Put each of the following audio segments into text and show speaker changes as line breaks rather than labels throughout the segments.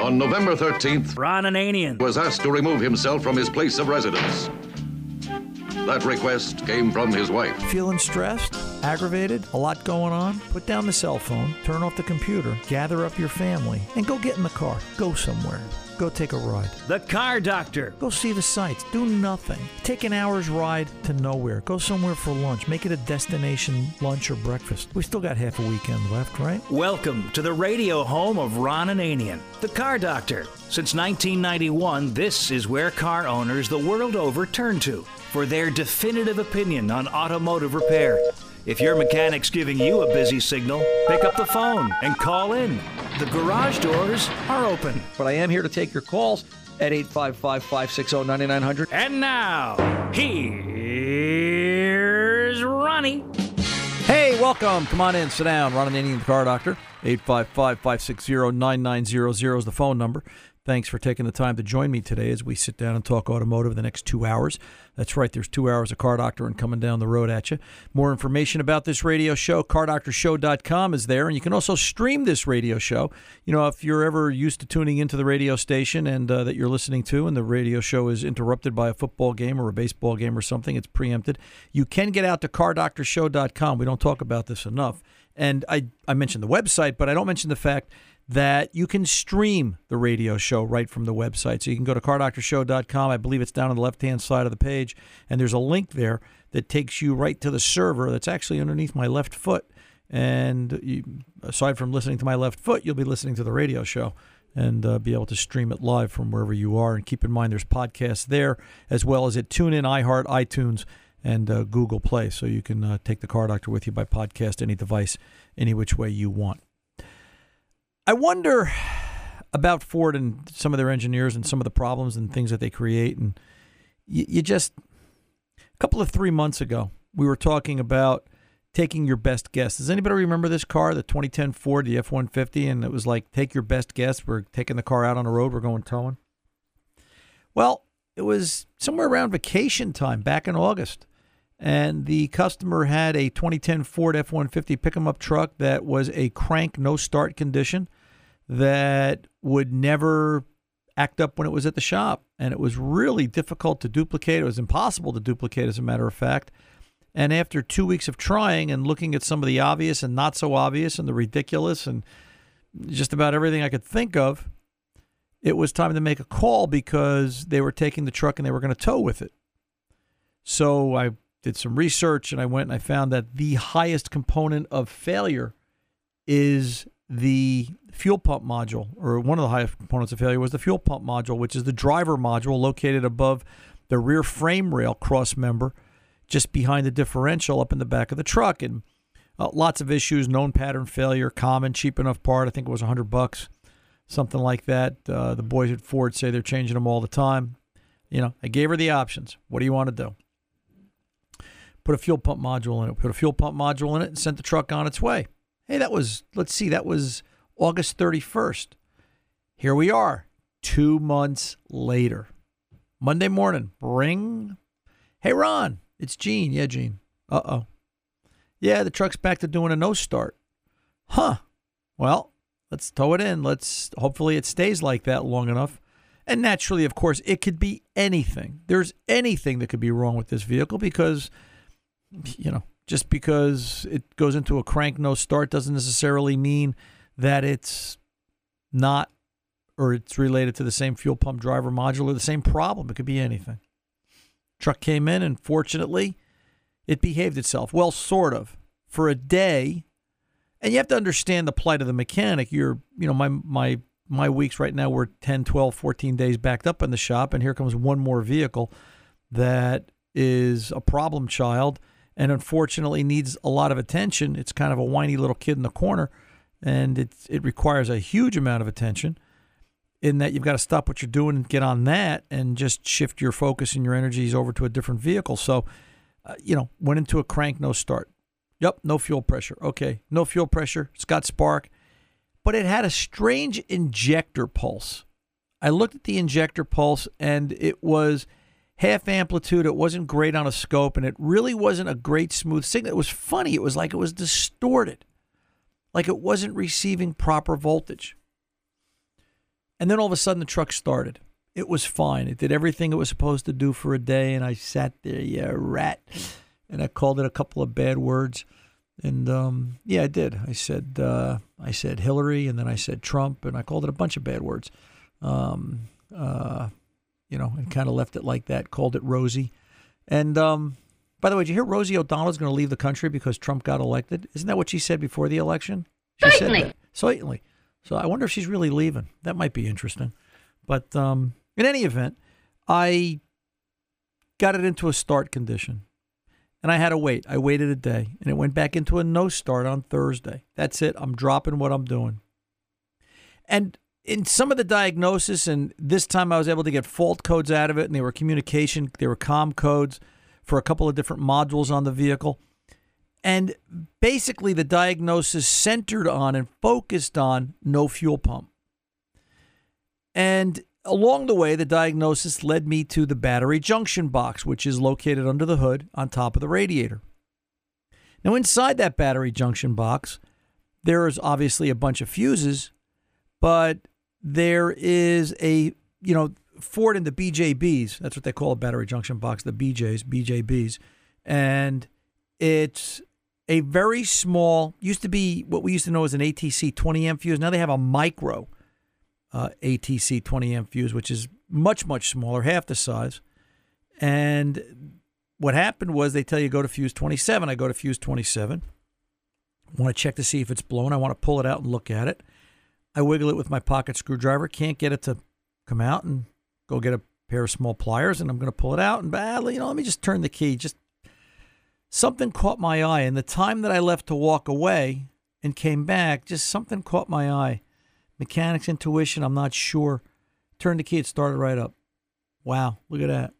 On November 13th,
Ron Ananian
was asked to remove himself from his place of residence. That request came from his wife.
Feeling stressed? Aggravated? A lot going on? Put down the cell phone, turn off the computer, gather up your family, and go get in the car. Go somewhere. Go take a ride.
The Car Doctor.
Go see the sights. Do nothing. Take an hour's ride to nowhere. Go somewhere for lunch. Make it a destination lunch or breakfast. We still got half a weekend left, right?
Welcome to the radio home of Ron Ananian, The Car Doctor. Since 1991, this is where car owners the world over turn to for their definitive opinion on automotive repair. If your mechanic's giving you a busy signal, pick up the phone and call in. The garage doors are open.
But I am here to take your calls at 855-560-9900.
And now, here's Ronnie.
Hey, welcome. Come on in. Sit down. Ron Ananian, the Car Doctor. 855-560-9900 is the phone number. Thanks for taking the time to join me today as we sit down and talk automotive the next 2 hours. That's right, there's 2 hours of Car Doctor and coming down the road at you. More information about this radio show, cardoctorshow.com is there, and you can also stream this radio show. You know, if you're ever used to tuning into the radio station and that you're listening to, and the radio show is interrupted by a football game or a baseball game or something, it's preempted, you can get out to cardoctorshow.com. We don't talk about this enough. And I mentioned the website, but I don't mention the fact that you can stream the radio show right from the website. So you can go to cardoctorshow.com. I believe it's down on the left-hand side of the page, and there's a link there that takes you right to the server that's actually underneath my left foot. And aside from listening to my left foot, you'll be listening to the radio show and be able to stream it live from wherever you are. And keep in mind there's podcasts there, as well as at TuneIn, iHeart, iTunes, and Google Play. So you can take the Car Doctor with you by podcast, any device, any which way you want. I wonder about Ford and some of their engineers and some of the problems and things that they create. And you just, a couple of 3 months ago, we were talking about taking your best guess. Does anybody remember this car, the 2010 Ford, the F-150? And it was like, take your best guess. We're taking the car out on the road. We're going towing. Well, it was somewhere around vacation time back in August. And the customer had a 2010 Ford F-150 pick-em-up truck that was a crank, no-start condition that would never act up when it was at the shop. And it was really difficult to duplicate. It was impossible to duplicate, as a matter of fact. And after 2 weeks of trying and looking at some of the obvious and not so obvious and the ridiculous and just about everything I could think of, it was time to make a call because they were taking the truck and they were going to tow with it. So I did some research, and I went and I found that the highest component of failure is the fuel pump module, or one of the highest components of failure was the fuel pump module, which is the driver module located above the rear frame rail cross member, just behind the differential up in the back of the truck. And lots of issues, known pattern failure, common, cheap enough part. I think it was $100, something like that. The boys at Ford say they're changing them all the time. You know, I gave her the options. What do you want to do? Put a fuel pump module in it. Put a fuel pump module in it and sent the truck on its way. Hey, that was August 31st. Here we are, 2 months later. Monday morning, ring. Hey, Ron, it's Gene. Yeah, Gene. Uh-oh. Yeah, the truck's back to doing a no start. Huh. Well, let's tow it in. Hopefully it stays like that long enough. And naturally, of course, it could be anything. There's anything that could be wrong with this vehicle because, you know, just because it goes into a crank no start doesn't necessarily mean that it's not, or it's related to the same fuel pump driver module or the same problem. It could be anything. Truck came in and fortunately it behaved itself. Well, sort of. For a day. And you have to understand the plight of the mechanic. My weeks right now were 10, 12, 14 days backed up in the shop, and here comes one more vehicle that is a problem child and unfortunately needs a lot of attention. It's kind of a whiny little kid in the corner, and it requires a huge amount of attention in that you've got to stop what you're doing and get on that and just shift your focus and your energies over to a different vehicle. So, went into a crank, no start. Yep, no fuel pressure. Okay, no fuel pressure. It's got spark. But it had a strange injector pulse. I looked at the injector pulse, and it was half amplitude. It wasn't great on a scope, and it really wasn't a great smooth signal. It was funny. It was like it was distorted, like it wasn't receiving proper voltage. And then all of a sudden the truck started. It was fine. It did everything it was supposed to do for a day, and I sat there, yeah, rat. And I called it a couple of bad words. And, I did. I said Hillary, and then I said Trump, and I called it a bunch of bad words. And kind of left it like that, called it Rosie. And, by the way, did you hear Rosie O'Donnell is going to leave the country because Trump got elected? Isn't that what she said before the election? She
Certainly.
said that. Certainly. So I wonder if she's really leaving. That might be interesting. But in any event, I got it into a start condition. And I had to wait. I waited a day, and it went back into a no start on Thursday. That's it. I'm dropping what I'm doing. And in some of the diagnosis, and this time I was able to get fault codes out of it, and they were COM codes for a couple of different modules on the vehicle. And basically the diagnosis centered on and focused on no fuel pump. And along the way, the diagnosis led me to the battery junction box, which is located under the hood on top of the radiator. Now, inside that battery junction box, there is obviously a bunch of fuses, but there is Ford and the BJBs, that's what they call a battery junction box, the BJBs. And it's a very small, used to be what we used to know as an ATC 20 amp fuse. Now they have a micro ATC 20 amp fuse, which is much, much smaller, half the size. And what happened was they tell you go to fuse 27. I go to fuse 27. I want to check to see if it's blown. I want to pull it out and look at it. I wiggle it with my pocket screwdriver. Can't get it to come out, and go get a pair of small pliers, and I'm going to pull it out. And let me just turn the key. Just something caught my eye. And the time that I left to walk away and came back, just something caught my eye. Mechanics, intuition, I'm not sure. Turned the key, it started right up. Wow, look at that.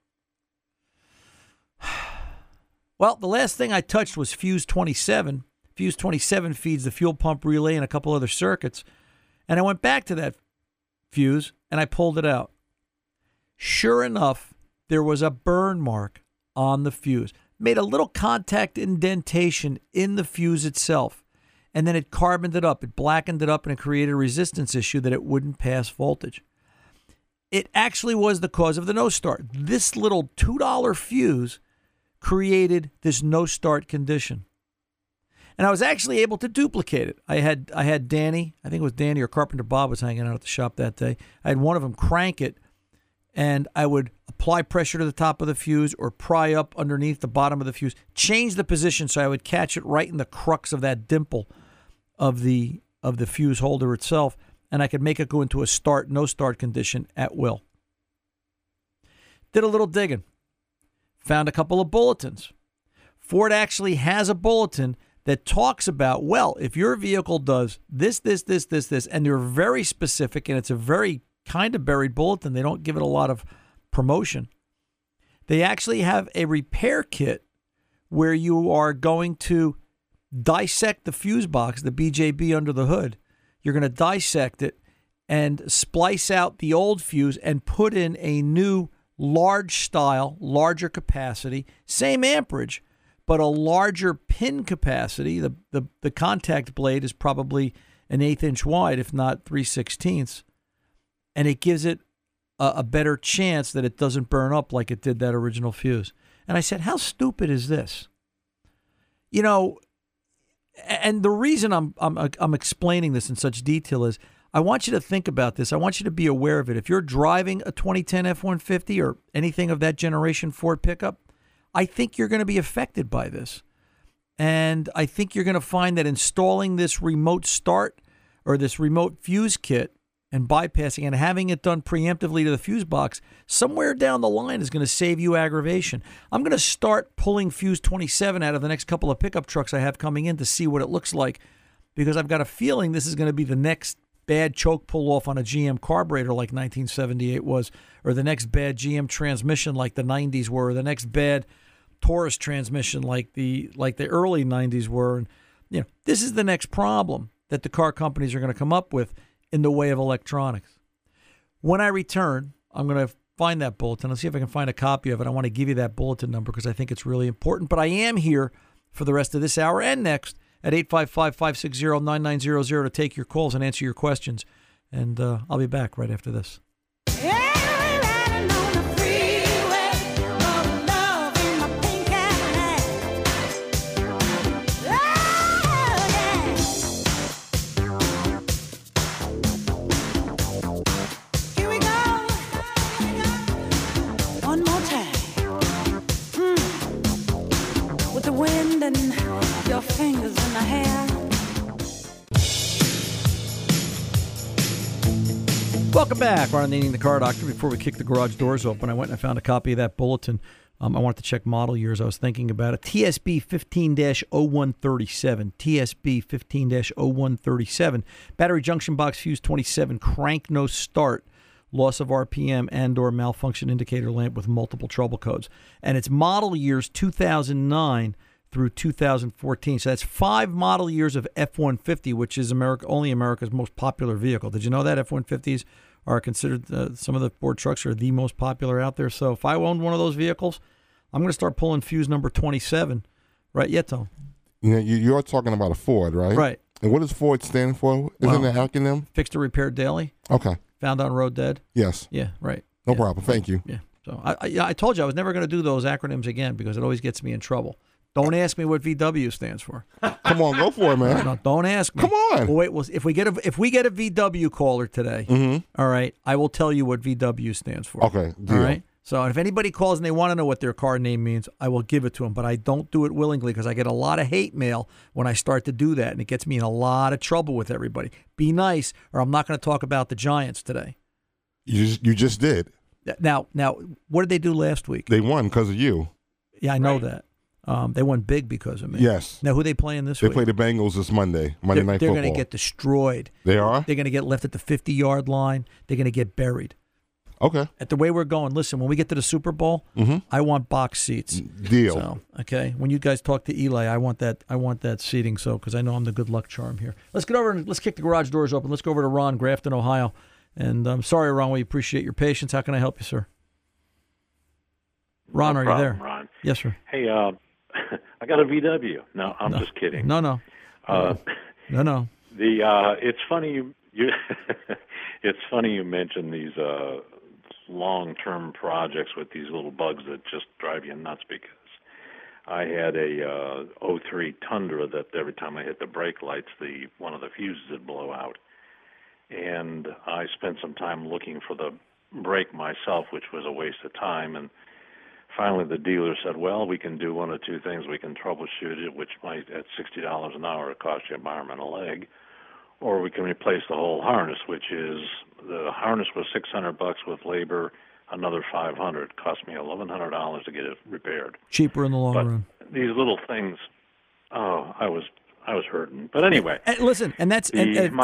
Well, the last thing I touched was fuse 27. Fuse 27 feeds the fuel pump relay and a couple other circuits. And I went back to that fuse, and I pulled it out. Sure enough, there was a burn mark on the fuse. Made a little contact indentation in the fuse itself. And then it carboned it up. It blackened it up, and it created a resistance issue that it wouldn't pass voltage. It actually was the cause of the no start. This little $2 fuse created this no start condition. And I was actually able to duplicate it. I had Danny, I think it was Danny or Carpenter Bob was hanging out at the shop that day. I had one of them crank it, and I would apply pressure to the top of the fuse or pry up underneath the bottom of the fuse, change the position so I would catch it right in the crux of that dimple of the fuse holder itself, and I could make it go into a start, no start condition at will. Did a little digging. Found a couple of bulletins. Ford actually has a bulletin that talks about, well, if your vehicle does this, and they're very specific, and it's a very kind of buried bulletin. They don't give it a lot of promotion. They actually have a repair kit where you are going to dissect the fuse box, the BJB under the hood. You're going to dissect it and splice out the old fuse and put in a new large style, larger capacity, same amperage, but a larger pin capacity. The contact blade is probably an 1/8 inch wide, if not 3/16. And it gives it a better chance that it doesn't burn up like it did that original fuse. And I said, how stupid is this? And the reason I'm explaining this in such detail is I want you to think about this. I want you to be aware of it. If you're driving a 2010 F-150 or anything of that generation Ford pickup, I think you're going to be affected by this. And I think you're going to find that installing this remote start or this remote fuse kit and bypassing and having it done preemptively to the fuse box somewhere down the line is going to save you aggravation. I'm going to start pulling fuse 27 out of the next couple of pickup trucks I have coming in to see what it looks like, because I've got a feeling this is going to be the next bad choke pull off on a GM carburetor like 1978 was, or the next bad GM transmission like the 90s were, or the next bad Taurus transmission like the early 90s were. And this is the next problem that the car companies are going to come up with in the way of electronics. When I return, I'm going to find that bulletin. I'll see if I can find a copy of it. I want to give you that bulletin number because I think it's really important. But I am here for the rest of this hour and next at 855-560-9900 to take your calls and answer your questions. and I'll be back right after this.
Your fingers in the hair.
Welcome back. Ron Ananian, the Car Doctor. Before we kick the garage doors open, I went and I found a copy of that bulletin. I wanted to check model years. I was thinking about it. TSB 15-0137. TSB 15-0137. Battery junction box fuse 27. Crank no start. Loss of RPM and or malfunction indicator lamp with multiple trouble codes. And it's model years 2009 through 2014. So that's 5 model years of F-150, which is only America's most popular vehicle. Did you know that F-150s are considered, some of the Ford trucks are the most popular out there? So if I owned one of those vehicles, I'm going to start pulling fuse number 27. Right, Tom?
You're talking about a Ford, right?
Right.
And what does Ford stand for? Isn't it an acronym?
Fixed to repair daily.
Okay.
Found on road dead.
Yes.
Yeah, right.
No problem. Thank you.
Yeah. So I told you I was never going to do those acronyms again because it always gets me in trouble. Don't ask me what VW stands for.
Come on, go for it, man.
No, don't ask me.
Come on.
Well, wait, if we get a VW caller today, all right, I will tell you what VW stands for.
Okay, deal.
All right. So if anybody calls and they want to know what their car name means, I will give it to them. But I don't do it willingly because I get a lot of hate mail when I start to do that, and it gets me in a lot of trouble with everybody. Be nice, or I'm not going to talk about the Giants today.
You just did.
Now, what did they do last week?
They won because of you.
Yeah, I know that. They won big because of me.
Yes.
Now, who are they playing this week?
They play the Bengals this Monday Night Football.
They're going to get destroyed.
They are?
They're going to get left at the 50-yard line. They're going to get buried.
Okay.
At the way we're going, listen, when we get to the Super Bowl, I want box seats.
Deal.
So, okay. When you guys talk to Eli, I want that seating, so because I know I'm the good luck charm here. Let's get over and let's kick the garage doors open. Let's go over to Ron, Grafton, Ohio. And I'm sorry, Ron, we appreciate your patience. How can I help you, sir? Ron, are you there?
Ron.
Yes, sir.
Hey, I got a VW. No, I'm just kidding.
No.
No. It's funny you it's funny you mentioned these long-term projects with these little bugs that just drive you nuts, because I had a 03 Tundra that every time I hit the brake lights, one of the fuses would blow out. And I spent some time looking for the brake myself, which was a waste of time. And finally the dealer said, well, we can do one of two things. We can troubleshoot it, which might, at $60 an hour, cost you an arm and a leg. Or we can replace the whole harness, which is, the harness was $600 with labor, another $500. It cost me $1,100 to get it repaired.
Cheaper in the long run.
These little things, I was hurting. But anyway,
and listen, and that's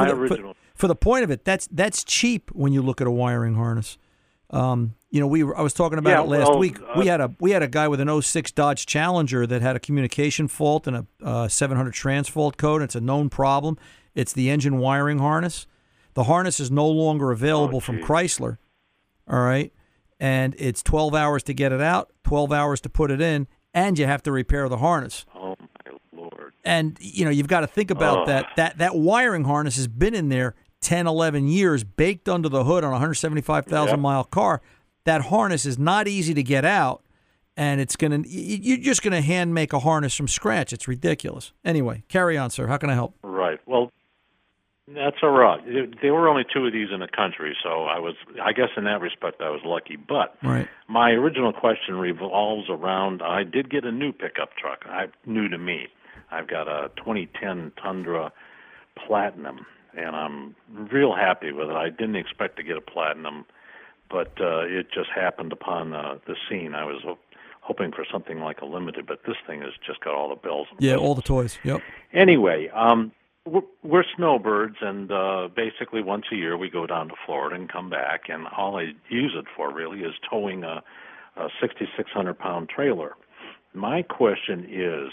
for the point of it. That's cheap when you look at a wiring harness. I was talking about it last week. We had a guy with an 06 Dodge Challenger that had a communication fault and a 700 trans fault code. It's a known problem. It's the engine wiring harness. The harness is no longer available from Chrysler. All right, and it's 12 hours to get it out, 12 hours to put it in, and you have to repair the harness.
Oh my Lord!
And you've got to think about that wiring harness has been in there 10, 11 years, baked under the hood on a 175,000 mile car. That harness is not easy to get out, and you're just gonna hand make a harness from scratch. It's ridiculous. Anyway, carry on, sir. How can I help?
Right. Well, that's all right. There were only 2 of these in the country, so I guess in that respect I was lucky. But my original question revolves around, I did get a new pickup truck. New to me. I've got a 2010 Tundra Platinum, and I'm real happy with it. I didn't expect to get a Platinum, but it just happened upon the scene. I was hoping for something like a Limited, but this thing has just got all the bells and whistles.
All the toys. Yep.
Anyway, we're snowbirds, and basically once a year we go down to Florida and come back, and all I use it for really is towing a 6,600-pound trailer. My question is,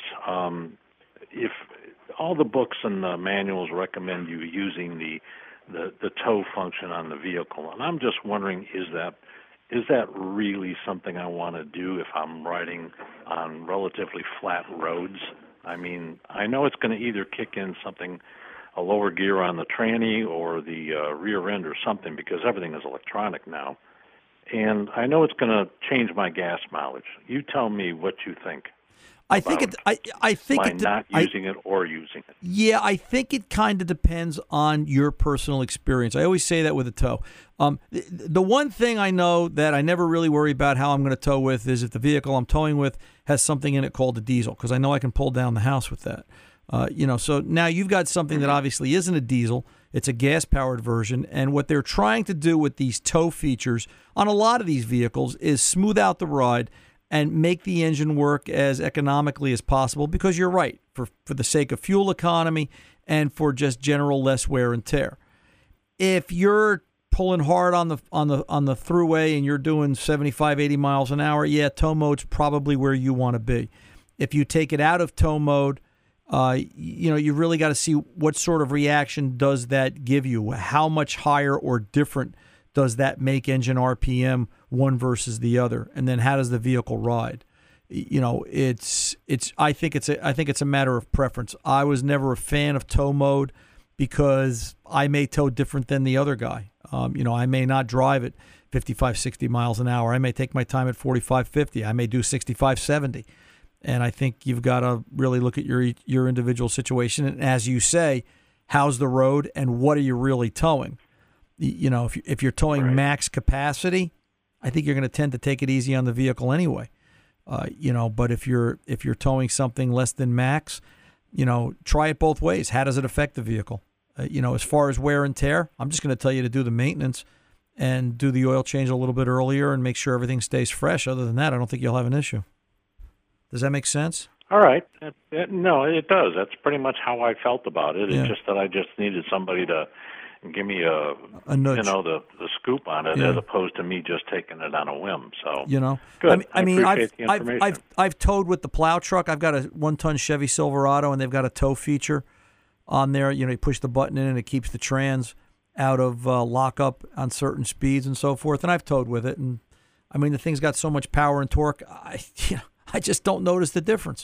if all the books and the manuals recommend you using the tow function on the vehicle, and I'm just wondering, is that really something I want to do if I'm riding on relatively flat roads? I mean, I know it's going to either kick in something a lower gear on the tranny or the rear end or something, because everything is electronic now. And I know it's going to change my gas mileage. You tell me what you think.
I think
not using it or using it.
Yeah, I think it kind of depends on your personal experience. I always say that with a tow. The one thing I know that I never really worry about how I'm going to tow with is if the vehicle I'm towing with has something in it called a diesel, because I know I can pull down the house with that. So now you've got something that obviously isn't a diesel. It's a gas-powered version, and what they're trying to do with these tow features on a lot of these vehicles is smooth out the ride and make the engine work as economically as possible, because you're right, for the sake of fuel economy and for just general less wear and tear. If you're pulling hard on the thruway and you're doing 75, 80 miles an hour, yeah, tow mode's probably where you want to be. If you take it out of tow mode, you really got to see what sort of reaction does that give you. How much higher or different does that make engine RPM one versus the other, and then how does the vehicle ride? I think it's a matter of preference. I was never a fan of tow mode because I may tow different than the other guy. I may not drive at 55, 60 miles an hour. I may take my time at 45, 50. I may do 65, 70. And I think you've got to really look at your individual situation. And as you say, how's the road and what are you really towing? If you're towing max capacity, I think you're going to tend to take it easy on the vehicle anyway. But if you're towing something less than max, try it both ways. How does it affect the vehicle? As far as wear and tear, I'm just going to tell you to do the maintenance and do the oil change a little bit earlier and make sure everything stays fresh. Other than that, I don't think you'll have an issue. Does that make sense?
All right. No, it does. That's pretty much how I felt about it.
Yeah.
It's just that I just needed somebody to give me a
nudge.
The scoop on it, as opposed to me just taking it on a whim. So
good.
I appreciate the information.
I've towed with the plow truck. I've got a 1-ton Chevy Silverado, and they've got a tow feature on there. You push the button in, and it keeps the trans out of lockup on certain speeds and so forth. And I've towed with it, and the thing's got so much power and torque. I just don't notice the difference.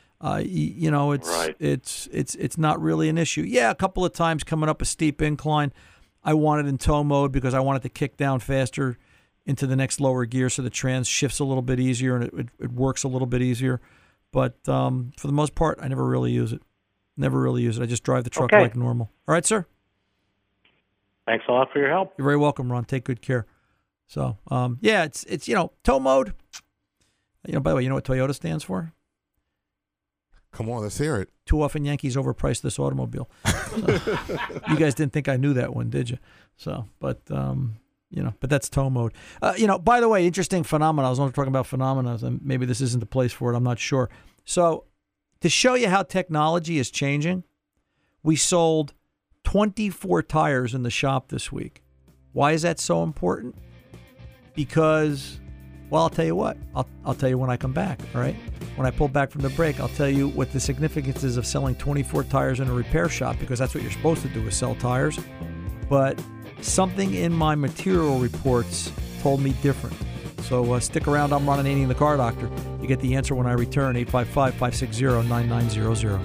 It's not really an issue. Yeah, a couple of times coming up a steep incline, I want it in tow mode because I want it to kick down faster into the next lower gear, so the trans shifts a little bit easier and it works a little bit easier. But for the most part, I never really use it. I just drive the truck like normal. All right, sir.
Thanks a lot for your help.
You're very welcome, Ron. Take good care. So, it's tow mode. By the way, you know what Toyota stands for?
Come on, let's hear it.
Too often Yankees overprice this automobile. So, you guys didn't think I knew that one, did you? So, but that's tow mode. By the way, interesting phenomena. I was only talking about phenomena, and maybe this isn't the place for it. I'm not sure. So, to show you how technology is changing, we sold 24 tires in the shop this week. Why is that so important? Because, well, I'll tell you what. I'll tell you when I come back, all right? When I pull back from the break, I'll tell you what the significance is of selling 24 tires in a repair shop, because that's what you're supposed to do, is sell tires. But something in my material reports told me different. So stick around. I'm Ron Ananian, the Car Doctor. You get the answer when I return, 855-560-9900.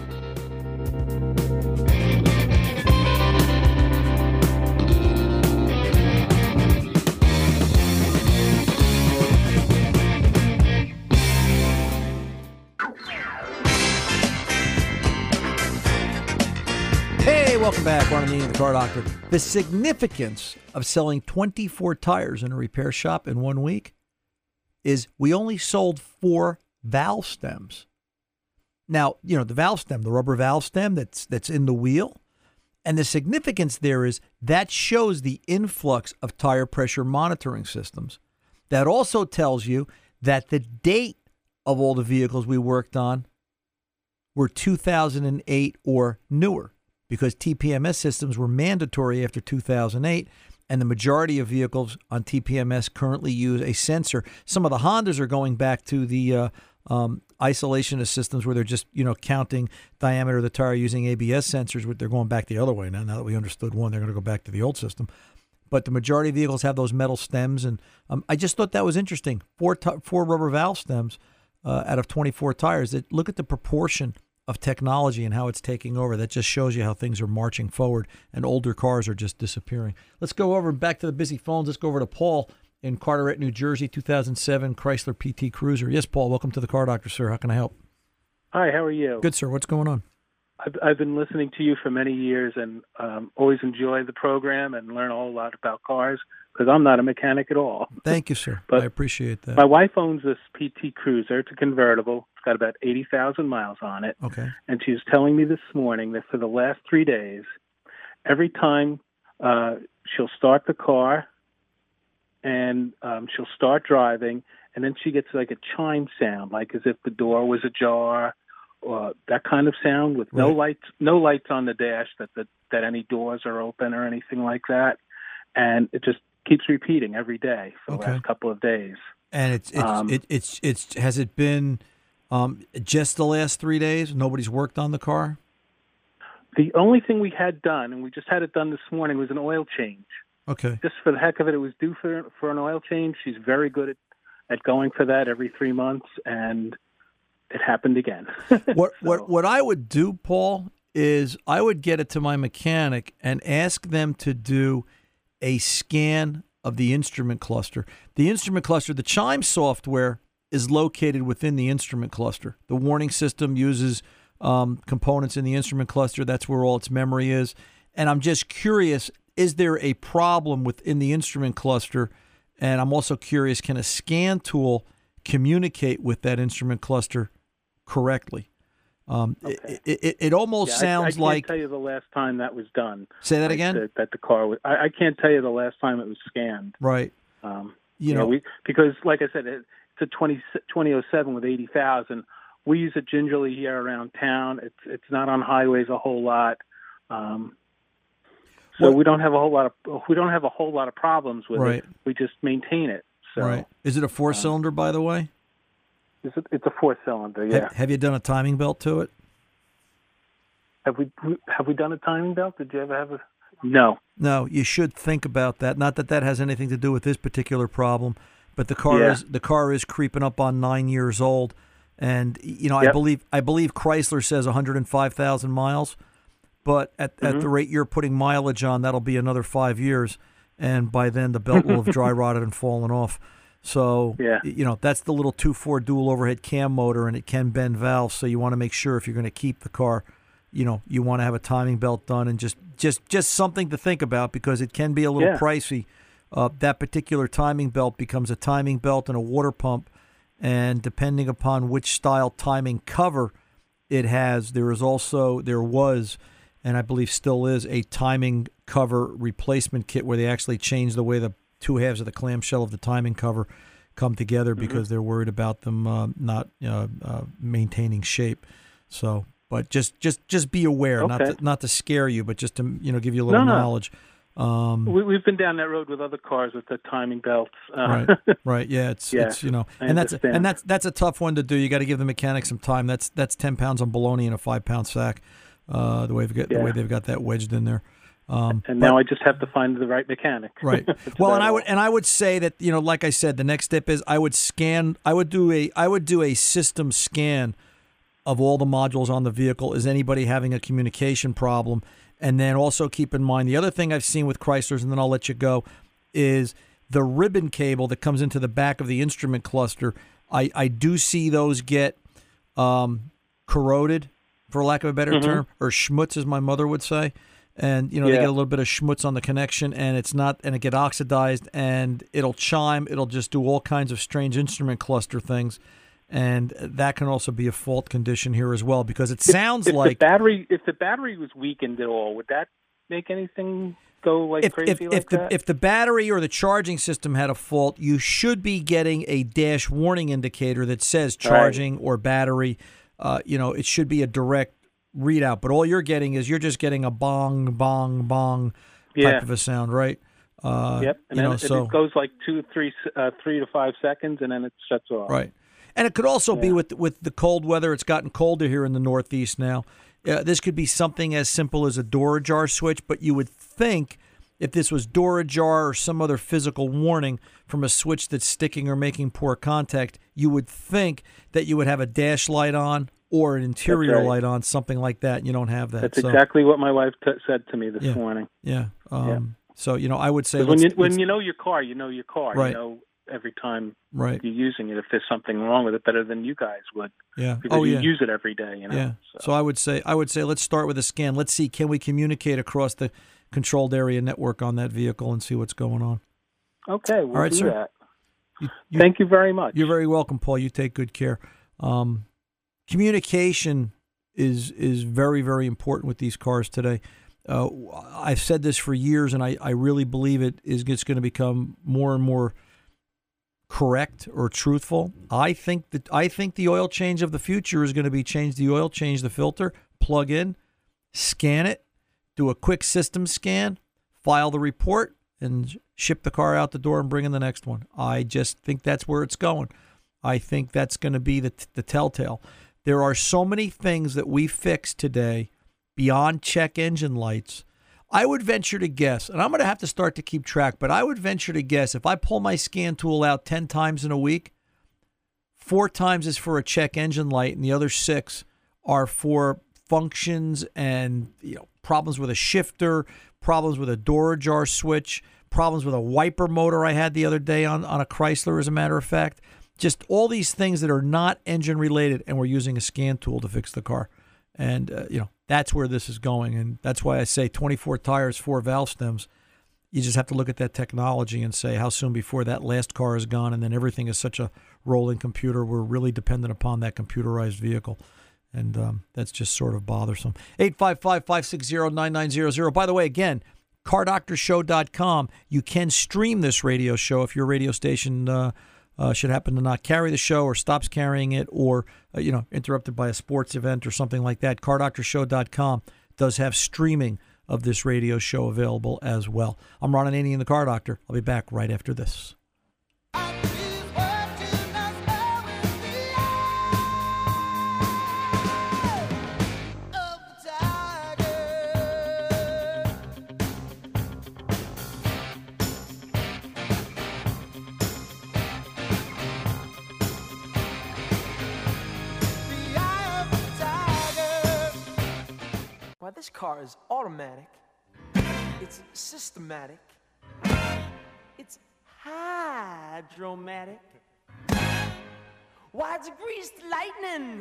Welcome back, Ron Ananian, the Car Doctor. The significance of selling 24 tires in a repair shop in 1 week is we only sold 4 valve stems. Now, the valve stem, the rubber valve stem that's in the wheel, and the significance there is that shows the influx of tire pressure monitoring systems. That also tells you that the date of all the vehicles we worked on were 2008 or newer, because TPMS systems were mandatory after 2008, and the majority of vehicles on TPMS currently use a sensor. Some of the Hondas are going back to the isolationist systems where they're just, counting diameter of the tire using ABS sensors. They're going back the other way now. Now that we understood one, they're going to go back to the old system. But the majority of vehicles have those metal stems, and I just thought that was interesting. 4 rubber valve stems out of 24 tires. Look at the proportion of technology and how it's taking over. That just shows you how things are marching forward, and older cars are just disappearing. Let's go over back to the busy phones. Let's go over to Paul in Carteret, New Jersey, 2007 Chrysler PT Cruiser. Yes, Paul, welcome to the Car Doctor, sir. How can I help?
Hi, how are you?
Good, sir. What's going on?
I've been listening to you for many years and always enjoy the program and learn a whole lot about cars because I'm not a mechanic at all.
Thank you, sir.
But
I appreciate that.
My wife owns this PT Cruiser. It's a convertible. It's got about 80,000 miles on it.
Okay.
And she was telling me this morning that for the last 3 days, every time she'll start the car and she'll start driving, and then she gets like a chime sound, like as if the door was ajar, or that kind of sound with no lights on the dash that any doors are open or anything like that, and it just keeps repeating every day for the last couple of days.
And it's has it been just the last 3 days? Nobody's worked on the car?
The only thing we had done, and we just had it done this morning, was an oil change.
Okay.
Just for the heck of it, it was due for an oil change. She's very good at going for that every 3 months, and it happened again.
What I would do, Paul, is I would get it to my mechanic and ask them to do a scan of the instrument cluster. The instrument cluster, the Chime software is located within the instrument cluster. The warning system uses components in the instrument cluster. That's where all its memory is. And I'm just curious, is there a problem within the instrument cluster? And I'm also curious, can a scan tool communicate with that instrument cluster correctly?
Okay.
It almost sounds like...
I can't tell you the last time that was done.
Say that again?
That the car was... I can't tell you the last time it was scanned.
Right.
Because, like I said, it's a 2007 with 80,000. We use it gingerly here around town. It's not on highways a whole lot. So we don't have a whole lot of problems with it. We just maintain it. So,
right. Is it a 4-cylinder, by the way?
It's a 4-cylinder. Yeah.
Have you done a timing belt to it?
Have we done a timing belt? Did you ever have a? No.
No. You should think about that. Not that has anything to do with this particular problem, but the car is creeping up on 9 years old, and I believe Chrysler says 105,000 miles. But at the rate you're putting mileage on, that'll be another 5 years, and by then the belt will have dry rotted and fallen off. So, that's the little 2.4 dual overhead cam motor, and it can bend valves. So you want to make sure if you're going to keep the car, you want to have a timing belt done, and just something to think about because it can be a little pricey. That particular timing belt becomes a timing belt and a water pump, and depending upon which style timing cover it has, there was, and I believe still is, a timing cover replacement kit where they actually change the way the two halves of the clamshell of the timing cover come together because they're worried about them not maintaining shape. So, but just be aware, not to scare you, but just to give you a little knowledge.
We've been down that road with other cars with the timing belts.
Right. Yeah, it's and that's a tough one to do. You got to give the mechanic some time. That's 10 pounds on bologna in a 5-pound sack. The way they've got that wedged in there.
Now I just have to find the right mechanic.
Right. Well, and I would say that like I said, the next step is I would do a system scan of all the modules on the vehicle. Is anybody having a communication problem? And then also keep in mind the other thing I've seen with Chryslers, and then I'll let you go, is the ribbon cable that comes into the back of the instrument cluster. I do see those get corroded, for lack of a better term, or schmutz, as my mother would say. And, they get a little bit of schmutz on the connection, and it get oxidized, and it'll chime. It'll just do all kinds of strange instrument cluster things. And that can also be a fault condition here as well, because it sounds like...
If the battery was weakened at all, would that make anything go crazy like that?
If the battery or the charging system had a fault, you should be getting a dash warning indicator that says charging or battery. It should be a direct readout, but all you're getting is you're just getting a bong, bong, bong type of a sound, right?
Yep. And it goes like 3 to 5 seconds, and then it shuts off.
Right. And it could also be with the cold weather. It's gotten colder here in the Northeast now. This could be something as simple as a door ajar switch, but you would think if this was door ajar or some other physical warning from a switch that's sticking or making poor contact, you would think that you would have a dash light on or an interior
right.
light on, something like that. And you don't have that.
That's exactly what my wife said to me this morning.
Yeah. So, I would say...
when you know your car, you know your car.
Right.
You know every time
right.
you're using it, if there's something wrong with it, better than you guys would.
Yeah.
Because you use it every day,
Yeah. So I would say let's start with a scan. Let's see, can we communicate across the controlled area network on that vehicle and see what's going on?
Okay, we'll
All right,
do
sir.
that. Thank you very much.
You're very welcome, Paul. You take good care. Communication is very, very important with these cars today. I've said this for years, and I really believe it's going to become more and more correct or truthful. I think the oil change of the future is going to be change the oil, change the filter, plug in, scan it, do a quick system scan, file the report, and ship the car out the door and bring in the next one. I just think that's where it's going. I think that's going to be the telltale. There are so many things that we fix today beyond check engine lights. I would venture to guess, and I'm going to have to start to keep track, but I would venture to guess if I pull my scan tool out 10 times in a week, 4 times is for a check engine light, and the other 6 are for functions and problems with a shifter, problems with a door ajar switch, problems with a wiper motor I had the other day on a Chrysler, as a matter of fact. Just all these things that are not engine related, and we're using a scan tool to fix the car. And, that's where this is going. And that's why I say 24 tires, 4 valve stems. You just have to look at that technology and say how soon before that last car is gone, and then everything is such a rolling computer. We're really dependent upon that computerized vehicle. And that's just sort of bothersome. 855-560-9900. By the way, again, CarDoctorShow.com. You can stream this radio show if your radio station should happen to not carry the show or stops carrying it, or interrupted by a sports event or something like that. CarDoctorShow.com does have streaming of this radio show available as well. I'm Ron Ananian, the Car Doctor. I'll be back right after this.
This car is automatic, it's systematic, it's hydromatic. Why, it's greased lightning!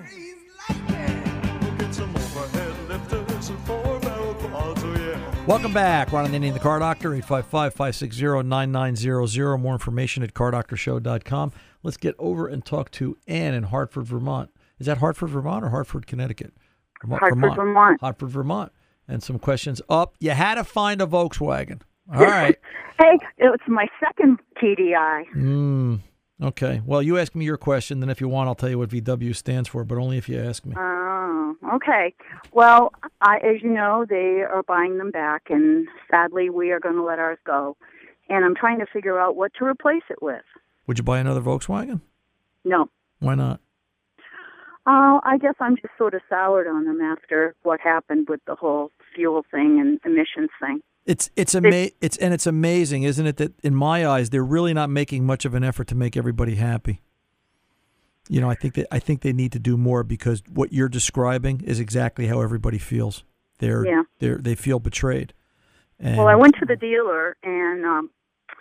We'll get some overhead lifters and 4-barrel quads, oh yeah.
Welcome back. Ron Ananian, the Car Doctor, 855-560-9900. More information at CarDoctorShow.com. Let's get over and talk to Ann in Hartford, Vermont. Is that Hartford, Vermont, or Hartford, Connecticut? Hartford, Vermont. And some questions up. You had to find a Volkswagen. All right.
Hey, it's my second TDI.
Okay. Well, you ask me your question, then if you want, I'll tell you what VW stands for, but only if you ask me.
Oh, okay. Well, as you know, they are buying them back, and sadly, we are going to let ours go. And I'm trying to figure out what to replace it with.
Would you buy another Volkswagen?
No.
Why not?
I guess I'm just sort of soured on them after what happened with the whole fuel thing and emissions thing.
It's amazing, isn't it, that in my eyes they're really not making much of an effort to make everybody happy. I think they need to do more, because what you're describing is exactly how everybody feels. They feel betrayed.
Well, I went to the dealer and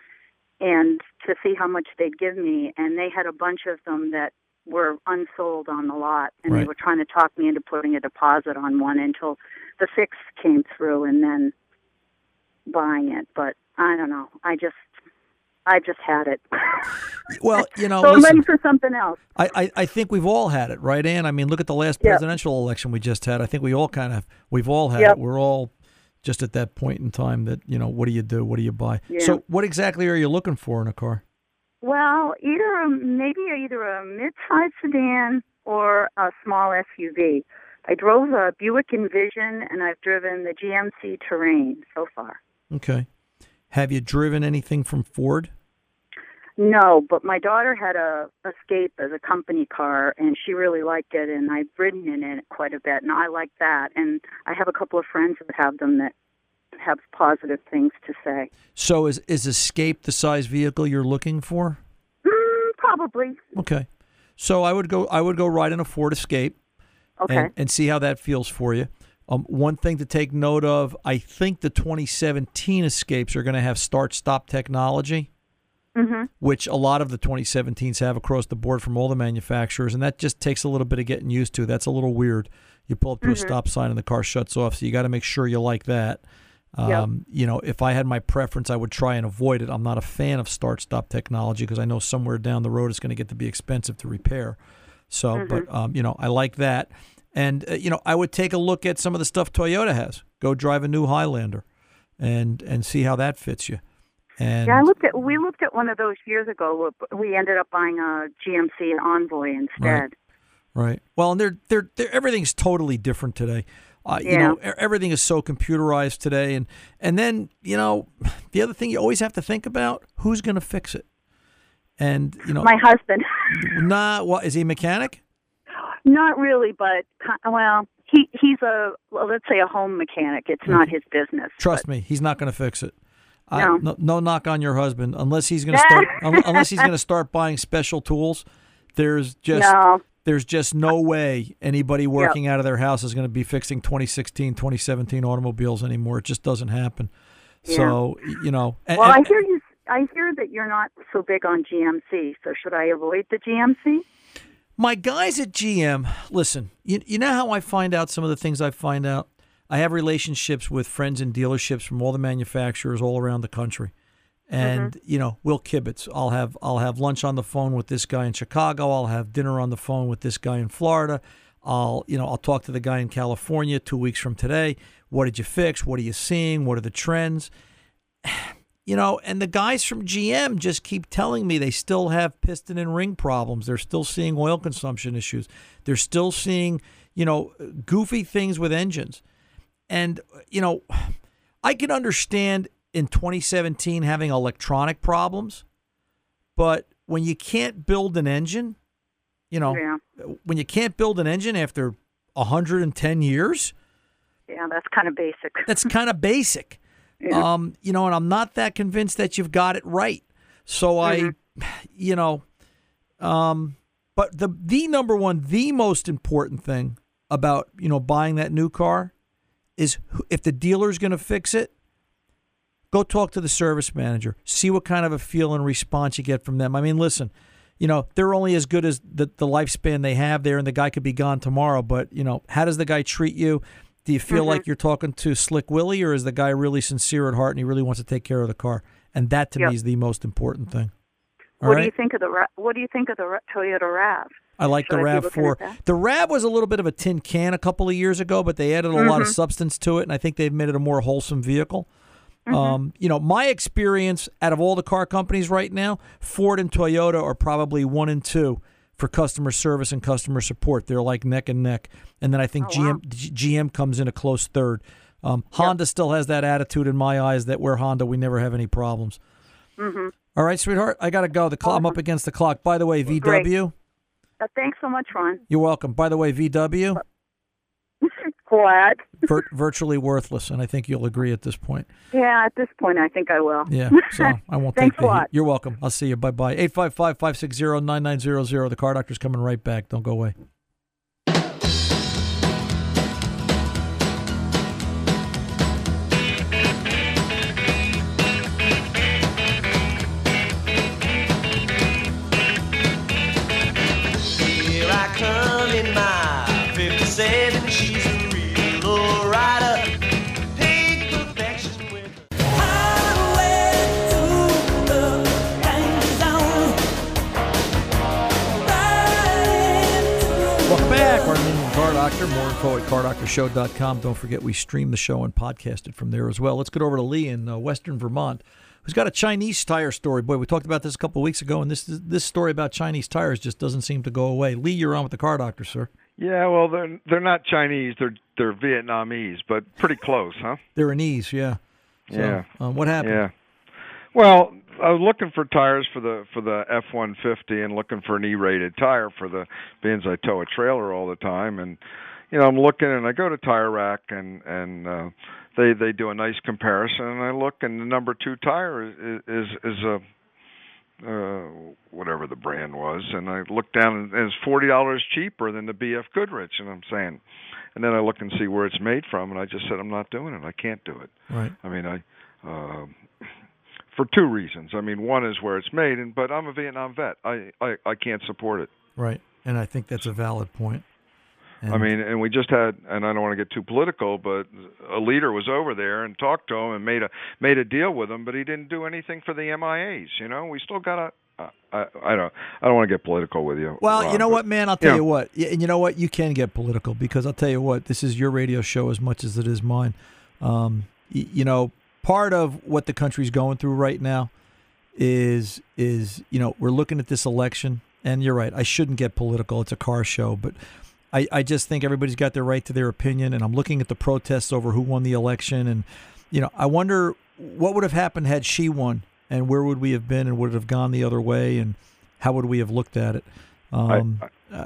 to see how much they'd give me, and they had a bunch of them that were unsold on the lot, and They were trying to talk me into putting a deposit on one until the fix came through and then buying it. But I don't know. I just had it.
Well,
so I'm ready for something else.
I think we've all had it, right, Ann? I mean, look at the last presidential election we just had. I think we've all had it. We're all just at that point in time that, what do you do? What do you buy? Yeah. So what exactly are you looking for in a car?
Well, either a mid-size sedan or a small SUV. I drove a Buick Envision, and I've driven the GMC Terrain so far.
Okay. Have you driven anything from Ford?
No, but my daughter had a Escape as a company car, and she really liked it, and I've ridden in it quite a bit, and I like that. And I have a couple of friends that have them that have positive things to say.
So is Escape the size vehicle you're looking for?
Probably.
Okay. So I would go ride in a Ford Escape.
Okay.
and see how that feels for you. One thing to take note of, I think the 2017 Escapes are going to have start-stop technology, which a lot of the 2017s have across the board from all the manufacturers, and that just takes a little bit of getting used to. That's a little weird. You pull up to a stop sign and the car shuts off, so you got to make sure you like that. You know, if I had my preference, I would try and avoid it. I'm not a fan of start-stop technology because I know somewhere down the road it's going to get to be expensive to repair. So, but, you know, I like that. And, you know, I would take a look at some of the stuff Toyota has. Go drive a new Highlander and see how that fits you. And
yeah, we looked at one of those years ago. We ended up buying a GMC Envoy instead.
Right. Well, and they're everything's totally different today. You know, everything is so computerized today. And then, you know, the other thing you always have to think about, who's going to fix it? And, you know,
my husband.
What, is he a mechanic?
Not really, but, well, he's let's say a home mechanic. It's not his business.
Trust me, he's not going to fix it.
No.
No knock on your husband unless he's going to start unless he's going to start buying special tools. There's just no way anybody working out of their house is going to be fixing 2016, 2017 automobiles anymore. It just doesn't happen. Yeah. So, you know.
Well, I hear that you're not so big on GMC. So should I avoid the GMC?
My guys at GM, listen, you know how I find out some of the things I find out? I have relationships with friends in dealerships from all the manufacturers all around the country. And, you know, we'll kibitz. I'll have lunch on the phone with this guy in Chicago. I'll have dinner on the phone with this guy in Florida. I'll talk to the guy in California 2 weeks from today. What did you fix? What are you seeing? What are the trends? You know, and the guys from GM just keep telling me they still have piston and ring problems. They're still seeing oil consumption issues. They're still seeing, you know, goofy things with engines. And, you know, I can understand in 2017 having electronic problems, but when you can't build an engine, you know, when you can't build an engine after 110 years.
Yeah, that's kind of basic.
That's kind of basic. Yeah. You know, and I'm not that convinced that you've got it right. So you know, but the number one, the most important thing about, you know, buying that new car is if the dealer's going to fix it, go talk to the service manager. See what kind of a feel and response you get from them. I mean, listen, you know, they're only as good as the lifespan they have there, and the guy could be gone tomorrow. But, you know, how does the guy treat you? Do you feel like you're talking to Slick Willie, or is the guy really sincere at heart and he really wants to take care of the car? And that to me is the most important thing.
What do you think of the Toyota RAV?
I like the RAV4. The RAV was a little bit of a tin can a couple of years ago, but they added a lot of substance to it, and I think they've made it a more wholesome vehicle. You know, my experience out of all the car companies right now, Ford and Toyota are probably 1 and 2 for customer service and customer support. They're like neck and neck. And then I think GM comes in a close third. Honda still has that attitude in my eyes that we're Honda, we never have any problems. All right, sweetheart, I got to go. I'm up against the clock. By the way, VW.
Thanks so much, Ron.
You're welcome. By the way, VW.
Glad.
Virtually worthless, and I think you'll agree at this point.
Yeah, at this point, I think I will.
Yeah, so I won't
Thanks
take the
a lot.
heat. You're welcome. I'll see you. Bye-bye. 855-560-9900. The Car Doctor's coming right back. Don't go away.
Here I come in my 57. She's a real low rider. Take perfection with her. Highway to the danger zone.
Welcome back. Our name Car Doctor. More info at cardoctorshow.com. Don't forget we stream the show and podcast it from there as well. Let's get over to Lee in Western Vermont, who's got a Chinese tire story. Boy, we talked about this a couple of weeks ago, and this story about Chinese tires just doesn't seem to go away. Lee, you're on with the Car Doctor, sir.
Yeah, well, they're not Chinese. They're Vietnamese, but pretty close, huh?
They're an ease, yeah. So,
yeah.
What happened?
Yeah. Well, I was looking for tires for the F-150 and looking for an E-rated tire for the being I tow a trailer all the time, and you know I'm looking and I go to Tire Rack and they do a nice comparison, and I look and the number 2 tire is whatever the brand was, and I looked down and it's $40 cheaper than the BF Goodrich, and I'm saying, and then I look and see where it's made from, and I just said I'm not doing it. I can't do it.
Right.
I mean, for two reasons. I mean, one is where it's made, but I'm a Vietnam vet. I can't support it.
Right, and I think that's a valid point.
I mean, and we just had, and I don't want to get too political, but a leader was over there and talked to him and made a deal with him, but he didn't do anything for the MIAs. You know, we still got to. I don't want to get political with you.
Well,
Ron,
you know what, man? I'll tell you what. And you know what? You can get political because I'll tell you what. This is your radio show as much as it is mine. You know, part of what the country's going through right now is we're looking at this election, and you're right. I shouldn't get political. It's a car show, but I just think everybody's got their right to their opinion, and I'm looking at the protests over who won the election, and I wonder what would have happened had she won, and where would we have been, and would it have gone the other way, and how would we have looked at it?
Well,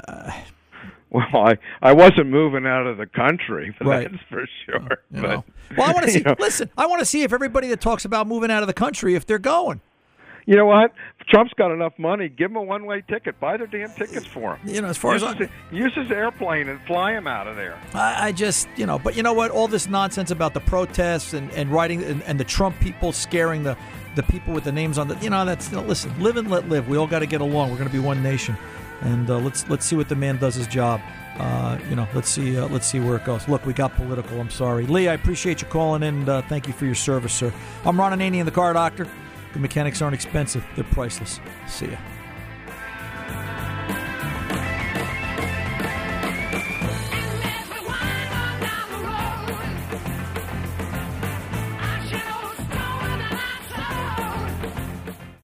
I wasn't moving out of the country,
right.
That's for sure.
Well, I want to see. Listen, I want to see if everybody that talks about moving out of the country, if they're going.
You know what? Trump's got enough money. Give him a one-way ticket. Buy their damn tickets for him.
As far
use his airplane and fly him out of there.
I just, but you know what? All this nonsense about the protests and writing and the Trump people scaring the people with the names on the, that's listen, live and let live. We all got to get along. We're going to be one nation, and let's see what the man does his job. Let's see where it goes. Look, we got political. I'm sorry, Lee. I appreciate you calling in. Thank you for your service, sir. I'm Ron Ananian, the Car Doctor. The mechanics aren't expensive. They're priceless. See ya.